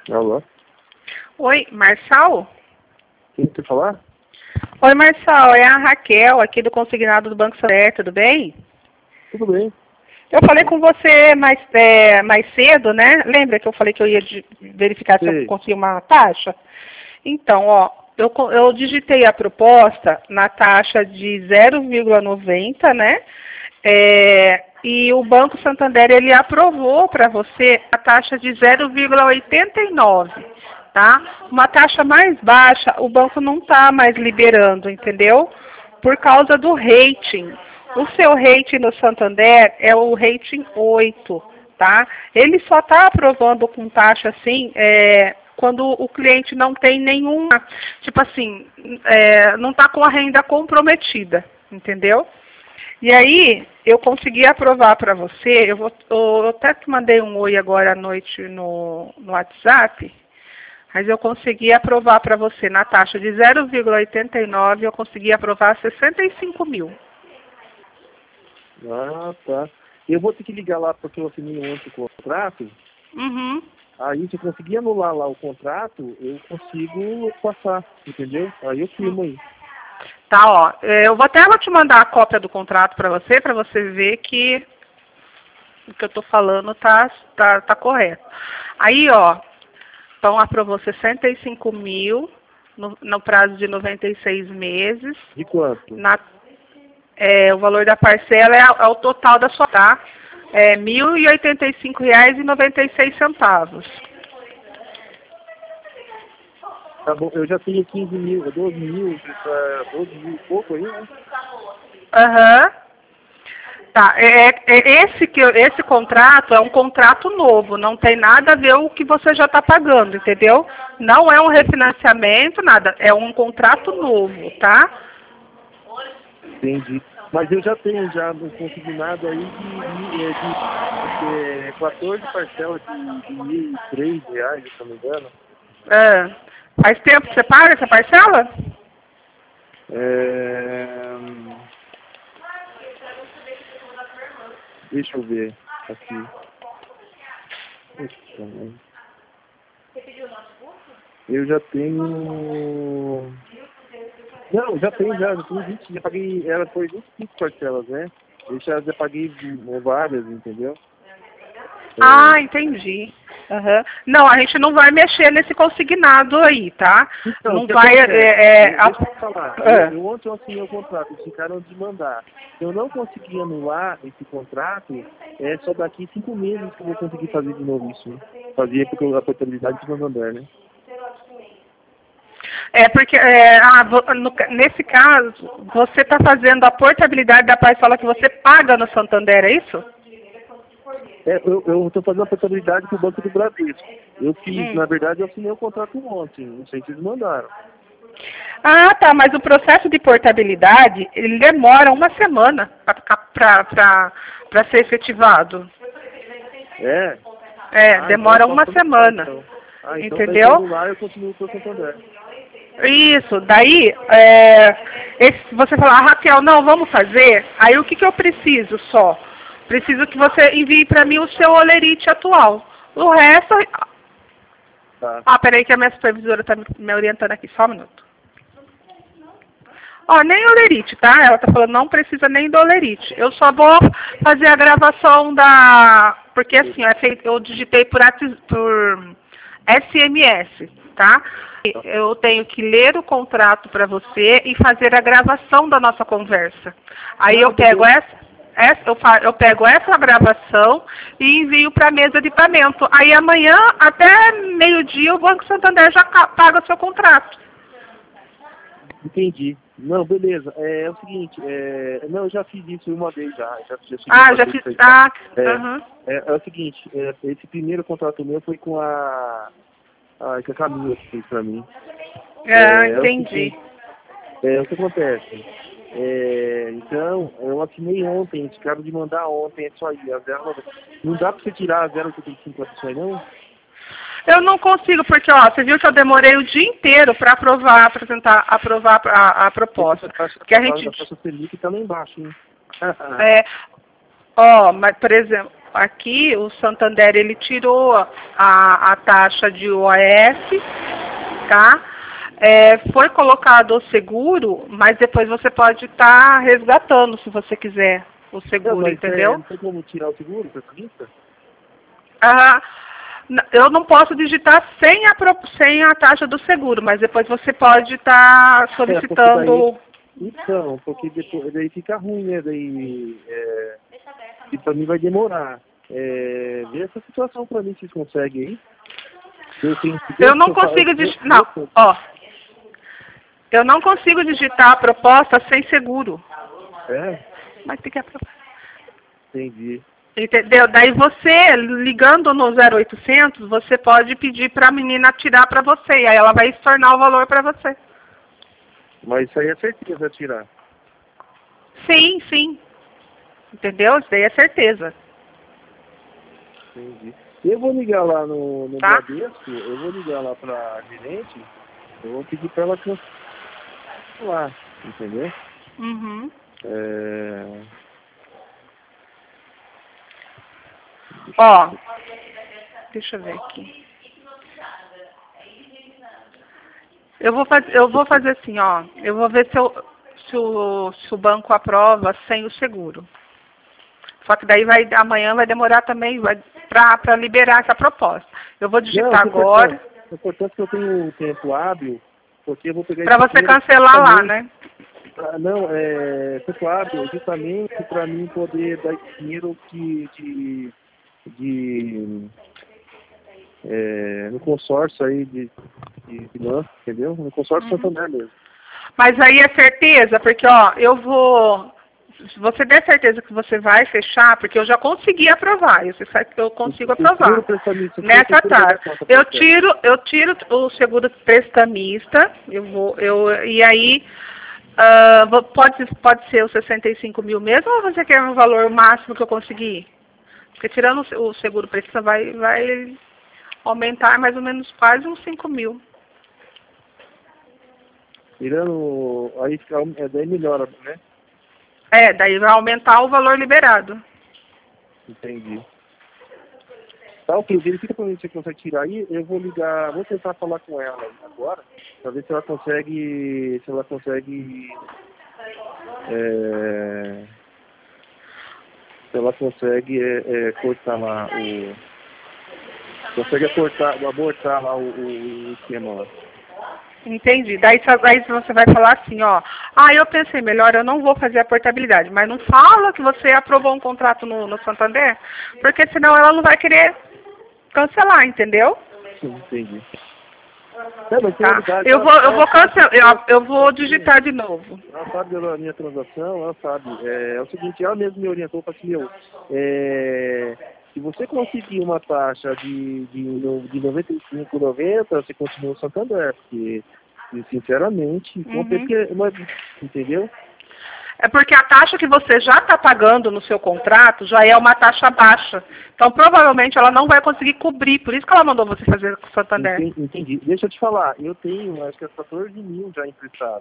Alô? Oi, Marçal? Quem quer falar? Oi, Marçal, é a Raquel, aqui do Consignado do Banco Santander, tudo bem? Tudo bem. Eu falei com você mais cedo, né? Lembra que eu falei que eu ia verificar se eu Sei. conseguia uma taxa? Então, ó, eu digitei a proposta na taxa de 0,90, né? E o Banco Santander, ele aprovou para você a taxa de 0,89, tá? Uma taxa mais baixa, o banco não está mais liberando, entendeu? Por causa do rating. O seu rating no Santander é o rating 8, tá? Ele só está aprovando com taxa assim, quando o cliente não tem nenhuma, tipo assim, não está com a renda comprometida, entendeu? E aí, eu consegui aprovar para você, eu até te mandei um oi agora à noite no WhatsApp, mas eu consegui aprovar para você na taxa de 0,89, eu consegui aprovar 65 mil. Ah, tá. Eu vou ter que ligar lá porque eu assinei ontem o contrato. Uhum. Aí, se eu conseguir anular lá o contrato, eu consigo passar, entendeu? Aí eu firmo aí. Tá, ó. Eu vou te mandar a cópia do contrato para você ver que o que eu tô falando tá correto. Aí, ó, então aprovou 65 mil no prazo de 96 meses. De quanto? O valor da parcela é o total da sua, tá? É R$ 1.085,96. Tá bom, eu já tenho 15 mil, 12 mil, 12 mil e pouco aí, né? Aham. Tá, esse contrato é um contrato novo, não tem nada a ver com o que você já está pagando, entendeu? Não é um refinanciamento, nada, é um contrato novo, tá? Entendi. Mas eu já tenho já no consignado aí de 14 parcelas de R$ 1.003, se não me engano. Faz tempo que você paga essa parcela? Deixa eu ver aqui. Eu já tenho. Não, já tenho 20, já paguei, ela foi 25 parcelas, né? Eu já paguei várias, entendeu? Ah, entendi. Uhum. Não, a gente não vai mexer nesse consignado aí, tá? Então, não vai. Deixa eu falar. Eu ontem assinei o contrato, eles ficaram de mandar. Se eu não conseguir anular esse contrato, é só daqui 5 meses que eu vou conseguir fazer de novo isso. Né? Fazia porque a portabilidade de Santander, né? Porque, nesse caso, você está fazendo a portabilidade da parcela que você paga no Santander, é isso? Eu estou fazendo a portabilidade para o Banco do Bradesco. Eu fiz, na verdade, eu assinei o contrato ontem. Não sei se eles mandaram. Ah, tá, mas o processo de portabilidade, ele demora uma semana para ser efetivado. então Demora uma semana. Então entendeu? Lá eu continuo com o Santander. Isso, daí, você falar, Raquel, não, vamos fazer, aí o que eu preciso só? Preciso que você envie para mim o seu olerite atual. O resto... Tá. Peraí que a minha supervisora está me orientando aqui, só um minuto. Nem olerite, tá? Ela está falando, não precisa nem do olerite. Eu só vou fazer a gravação porque assim, eu digitei por SMS, tá? Eu tenho que ler o contrato para você e fazer a gravação da nossa conversa. Aí eu pego eu pego essa gravação e envio para a mesa de pagamento. Aí amanhã, até meio-dia, o Banco Santander já paga o seu contrato. Entendi. Não, beleza. É o seguinte, não, eu já fiz isso uma vez já. Já fiz. É o seguinte, esse primeiro contrato meu foi com a Camila que fez pra mim. Entendi. O que acontece? Então, eu assinei ontem, eles ficaram de mandar ontem, é isso aí. Não dá pra você tirar a 0,85 disso aí, não? Eu não consigo, porque você viu que eu demorei o dia inteiro para aprovar a proposta. Porque a taxa Selic tá lá embaixo, hein? Mas, por exemplo, aqui o Santander ele tirou a taxa de OAS, tá? Foi colocado o seguro, mas depois você pode estar resgatando, se você quiser, o seguro, entendeu? Não tem como tirar o seguro, prestamista? Eu não posso digitar sem a taxa do seguro, mas depois você pode estar solicitando... Porque depois, daí fica ruim, né? E para mim vai demorar. Vê essa situação para mim, se consegue aí. Eu não consigo digitar... Não, ó. Eu não consigo digitar a proposta sem seguro. Mas tem que aprovar. Entendi. Entendeu? Daí você, ligando no 0800, você pode pedir para a menina tirar para você. E aí ela vai estornar o valor para você. Mas isso aí é certeza tirar. Sim, sim. Entendeu? Isso daí é certeza. Entendi. Eu vou ligar lá no tá? Bradesco, eu vou ligar lá para a gerente, eu vou pedir para ela cancelar, entendeu? Uhum. Ó, deixa eu ver aqui. Eu vou fazer assim, ó. Eu vou ver se o banco aprova sem o seguro. Só que daí amanhã vai demorar também para liberar essa proposta. Eu vou digitar agora. É importante que eu tenho tempo hábil, porque eu vou pegar... Para você cancelar lá, né? Não, tempo hábil justamente para mim poder dar dinheiro no consórcio aí de lance, entendeu? No consórcio Santander mesmo. Mas aí é certeza, porque ó, se você der certeza que você vai fechar, porque eu já consegui aprovar, você sabe que eu consigo aprovar. Nessa taxa. Eu tiro o seguro prestamista, e aí pode ser os 65 mil mesmo, ou você quer um valor máximo que eu conseguir? Porque tirando o seguro prestamista vai aumentar mais ou menos quase uns 5 mil. Tirando, aí daí melhora, né? Daí vai aumentar o valor liberado. Entendi. Tá, ok, verifica pra mim se você consegue tirar aí, eu vou ligar, vou tentar falar com ela agora, pra ver se ela consegue, cortar lá abortar lá o esquema lá. Entendi. Daí você vai falar assim, ó. Eu pensei melhor, eu não vou fazer a portabilidade, mas não fala que você aprovou um contrato no Santander, porque senão ela não vai querer cancelar, entendeu? Sim, entendi. Tá. Eu vou digitar de novo. Ela sabe da minha transação, ela sabe. É o seguinte, ela mesmo me orientou para que se você conseguir uma taxa de 95,90, você continua no Santander, porque, sinceramente, entendeu? É porque a taxa que você já está pagando no seu contrato já é uma taxa baixa. Então, provavelmente, ela não vai conseguir cobrir. Por isso que ela mandou você fazer com o Santander. Entendi. Deixa eu te falar. Eu tenho, acho que é 14 mil já emprestado.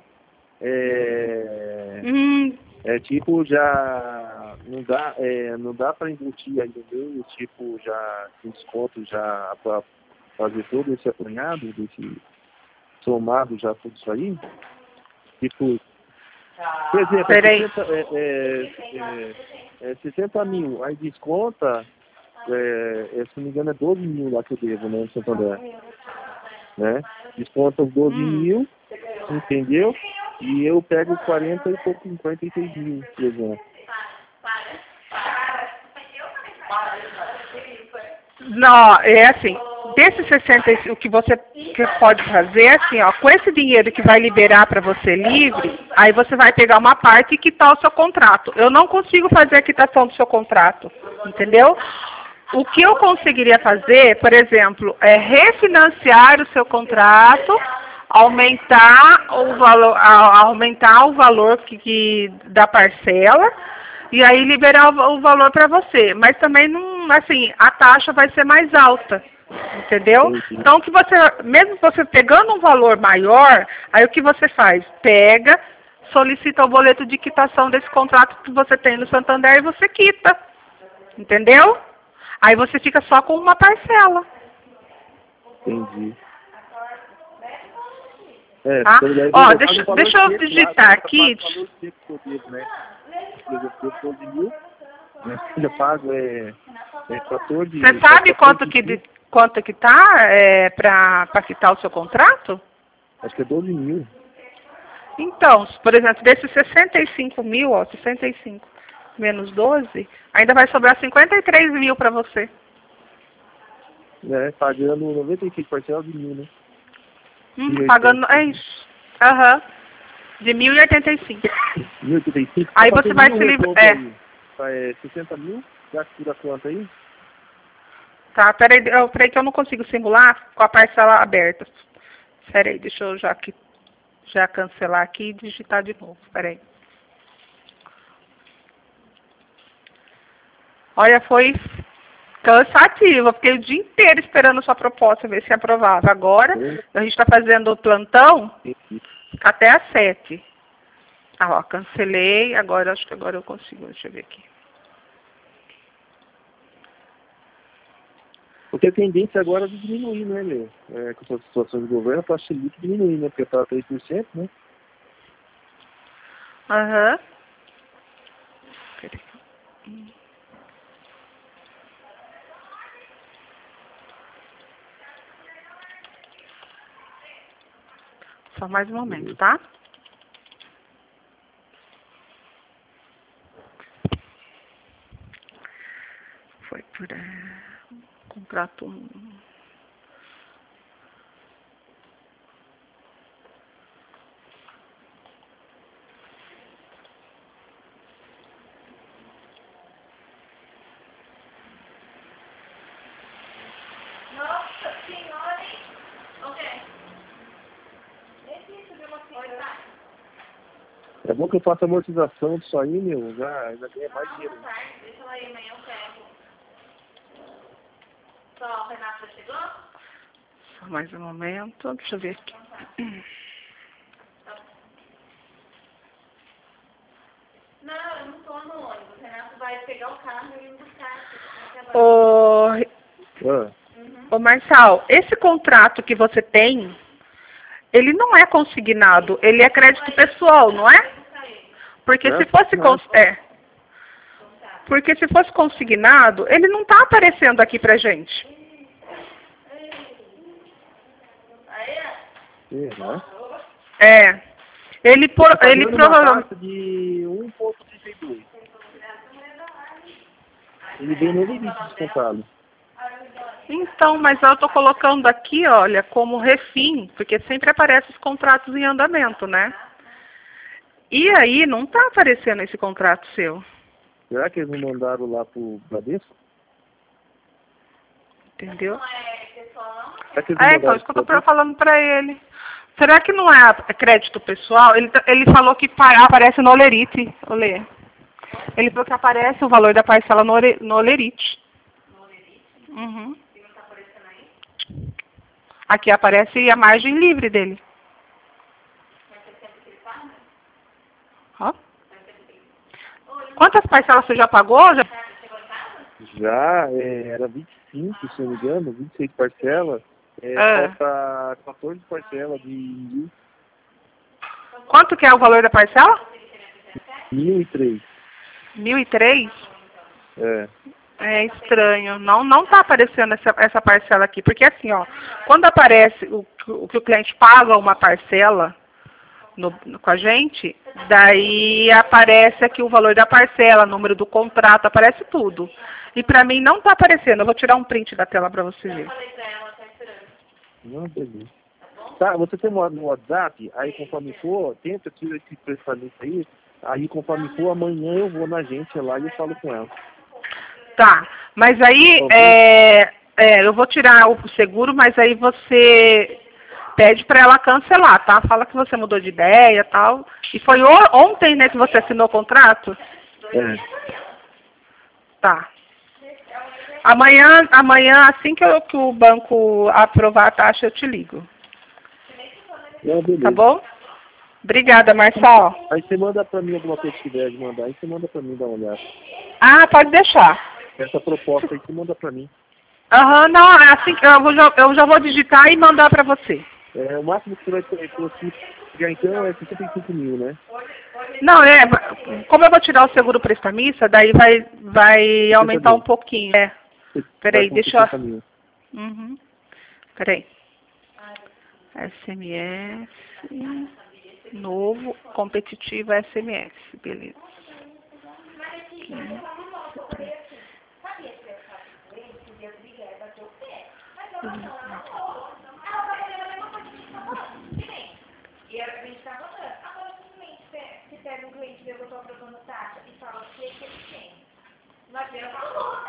Tipo, já não dá para embutir ainda, entendeu? Tipo, já tem desconto já para fazer todo esse apanhado, somado já tudo isso aí. Tipo, por exemplo, 60 mil, aí desconta, se não me engano é 12 mil lá que eu devo, né, no Santander. Né? Desconta os 12 mil, entendeu? E eu pego 46 mil, por exemplo. Não, é assim, desses 60, o que você pode fazer é assim, ó, com esse dinheiro que vai liberar para você livre, aí você vai pegar uma parte e quitar o seu contrato. Eu não consigo fazer a quitação do seu contrato, entendeu? O que eu conseguiria fazer, por exemplo, é refinanciar o seu contrato, aumentar o valor da parcela e aí liberar o valor para você. Mas também não, assim, a taxa vai ser mais alta, entendeu? Então que mesmo você pegando um valor maior, aí o que você faz? Pega, solicita o boleto de quitação desse contrato que você tem no Santander e você quita, entendeu? Aí você fica só com uma parcela. Entendi. Tá? Ó, deixa eu digitar aqui. Por exemplo, eu 12 mil, né? Eu pago 14. Você sabe quanto que tá para quitar o seu contrato? Acho que é 12 mil. Então, por exemplo, desses 65 mil, ó, 65 menos 12, ainda vai sobrar 53 mil para você. Pagando 95 parcelas de mil, né? Pagando, é isso. Aham. De 1.085. 1.085? Aí você vai se livrar. 60 mil? Já tira quanto aí? Tá, peraí que eu não consigo simular com a parcela aberta. Peraí, deixa eu já cancelar aqui e digitar de novo. Peraí. Olha, foi cansativo. Eu fiquei o dia inteiro esperando sua proposta, ver se aprovava. Agora, a gente está fazendo o plantão até às 7. Ah, ó, cancelei. Agora, acho que agora eu consigo. Deixa eu ver aqui. Porque a tendência agora é de diminuir, né, meu? Com essa situação do governo, a taxa de diminuir, né? Porque está 3%, né? Aham. Só mais um momento, tá? Foi por contrato 1. Nossa senhora, hein? Ok. É bom que eu faça amortização disso aí, meu. Já ganha mais dinheiro. Deixa ela aí, amanhã eu pego. Só, o Renato já chegou? Só mais um momento. Deixa eu ver aqui. Não, eu não tô no ônibus. O Renato vai pegar o carro e me buscar. Ô Marçal, esse contrato que você tem, ele não é consignado, ele é crédito pessoal, não é? Porque se fosse porque se fosse consignado, ele não está aparecendo aqui pra gente. Ele provavelmente de 1,32. Ele vem no limite descontado. Então, mas eu estou colocando aqui, olha, como refim, porque sempre aparecem os contratos em andamento, né? E aí não está aparecendo esse contrato seu. Será que eles não mandaram lá pro Bradesco? Entendeu? Então, isso que eu estou falando para ele. Será que não é crédito pessoal? Ele falou que aparece no Olerite. Ele falou que aparece o valor da parcela no Olerite. Uhum. Aqui aparece a margem livre dele. Ó. Quantas parcelas você já pagou? Já, era 25, se não me engano, 26 parcelas. Falta 14 parcelas de 1.000. Quanto que é o valor da parcela? 1.003. 1.003? É. É estranho. Não está aparecendo essa parcela aqui. Porque assim, ó, quando aparece o que o cliente paga uma parcela com a gente, daí aparece aqui o valor da parcela, número do contrato, aparece tudo. E para mim não está aparecendo. Eu vou tirar um print da tela para você ver. Não, beleza. Tá, você tem no WhatsApp, aí conforme for, tenta tirar esse preço aí conforme for, amanhã eu vou na agência lá e eu falo com ela. Tá, mas aí eu vou tirar o seguro, mas aí você pede para ela cancelar, tá? Fala que você mudou de ideia e tal. E foi ontem, né, que você assinou o contrato? Tá. Amanhã assim que o banco aprovar a taxa, eu te ligo. Tá bom? Obrigada, Marçal. Aí você manda pra mim alguma coisa que tiver de mandar, aí você manda pra mim dar uma olhada. Ah, pode deixar. essa proposta aí que manda pra mim. Aham, não, é assim, eu já vou digitar e mandar para você. O máximo que você vai conseguir pegar então é 65 mil, né? Não, como eu vou tirar o seguro prestamista, daí vai aumentar um pouquinho. Peraí, deixa eu... Mil. Uhum. Peraí. SMS, novo, competitivo SMS, beleza. E a gente tá falando. Agora, simplesmente, se pega um cliente meu que eu tô aprovando taxa e fala o que ele tem. Não adianta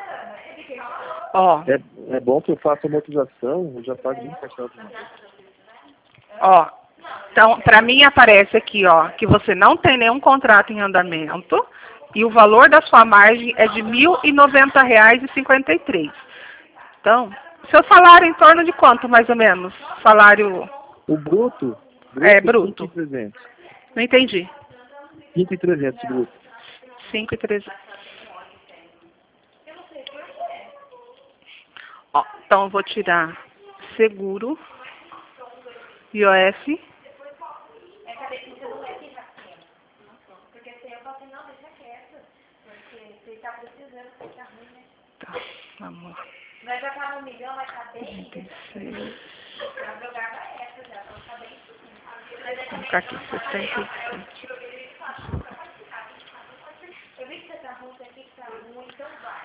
Ó. É bom que eu faça amortização, eu já pago 20%. Ó. Então, para mim aparece aqui, ó, que você não tem nenhum contrato em andamento e o valor da sua margem é de R$ 1.090,53. Então, seu salário é em torno de quanto, mais ou menos? Salário... O bruto? Bruto. 5.300. Não entendi. 5.300 bruto. 5.300. Ó, então eu vou tirar seguro, IOF. Porque se eu falo assim, não, deixa quieto. Porque você tá precisando, porque tá ruim, né? Tá, vamos lá. Nós já tá no milhão, vai tá bem. 36. Já jogava essa, já tá bem. Vou colocar aqui, 67. Eu vi que você tá ruim, isso aqui que tá ruim, então vai.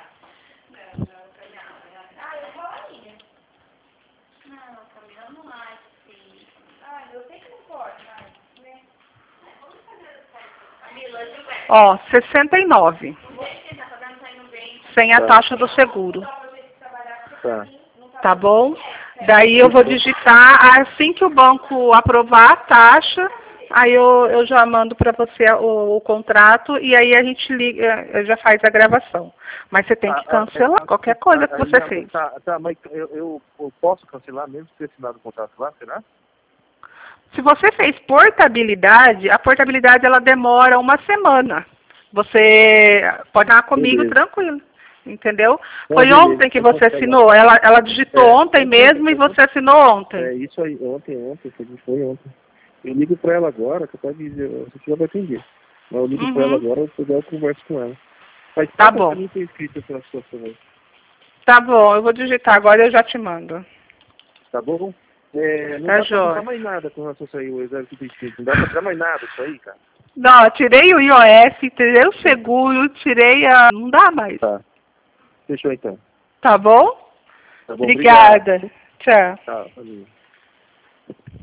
Eu falaria. Não, Camila, não acho sim. Eu sei que não pode, mas, né? Ó, 69. Sem a taxa do seguro. Tá. Tá bom? Daí eu vou digitar, assim que o banco aprovar a taxa, aí eu já mando para você o contrato e aí a gente liga, já faz a gravação. Mas você tem que cancelar qualquer coisa que você fez. Tá, mas eu posso cancelar mesmo se ter assinado o contrato lá, será? Se você fez portabilidade, a portabilidade ela demora uma semana. Você pode estar comigo tranquilo. Entendeu? Foi ontem que você assinou. Ela digitou ontem mesmo e você assinou ontem. É isso aí, ontem, foi ontem. Eu ligo pra ela agora, que pode dizer, você já vai atender. Mas eu ligo pra ela agora, eu converso com ela. Mas tá bom. Pra mim ter escrito essa situação aí. Tá bom, eu vou digitar agora e eu já te mando. Tá bom? Não tá dá pra botar mais nada com relação a isso aí, o exame que tem escrito. Não dá pra tirar mais nada isso aí, cara. Não, eu tirei o IOF, tirei o seguro, tirei a... Não dá mais. Tá. Fechou então. Tá bom? Tá bom, Obrigada. Obrigado. Tchau. Tá, valeu.